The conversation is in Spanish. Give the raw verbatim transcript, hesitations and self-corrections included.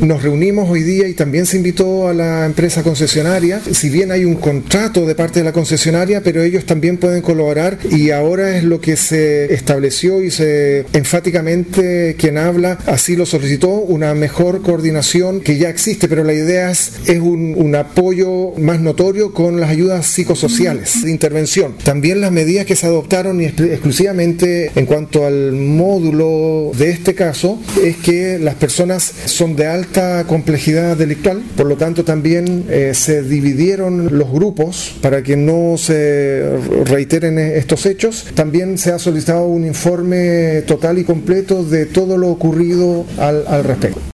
Nos reunimos hoy día y también se invitó a la empresa concesionaria. Si bien hay un contrato de parte de la concesionaria, pero ellos también pueden colaborar y ahora es lo que se estableció y se enfáticamente quien habla así lo solicitó, una mejor coordinación que ya existe, pero la idea es, es un, un apoyo más notorio con las ayudas psicosociales de intervención. También las medidas que se adoptaron y exclusivamente en cuanto al módulo de este caso es que las personas son de alta complejidad delictual, por lo tanto también eh, se dividieron los grupos para que no se reiteren estos hechos. También se ha solicitado un informe total y completo de todo lo ocurrido al, al respecto.